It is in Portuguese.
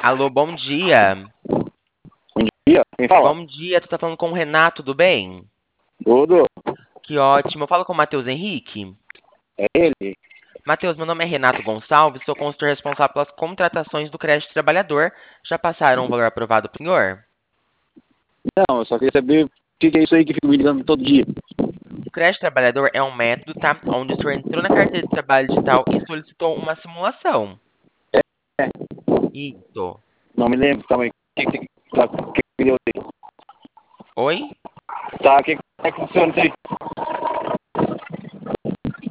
Alô, bom dia. Dia, quem fala? Bom dia, tu tá falando com o Renato, tudo bem? Tudo. Que ótimo. Eu falo com o Matheus Henrique. É ele? Matheus, meu nome é Renato Gonçalves, sou consultor responsável pelas contratações do crédito trabalhador. Já passaram o valor aprovado pro senhor? Não, eu só queria saber o que é isso aí que fica me ligando todo dia. O crédito trabalhador é um método, tá? Onde o senhor entrou na carteira de trabalho digital e solicitou uma simulação. É, Isso. não me lembro, calma aí. O que deu aí? Oi? Tá, como é que funciona isso aí?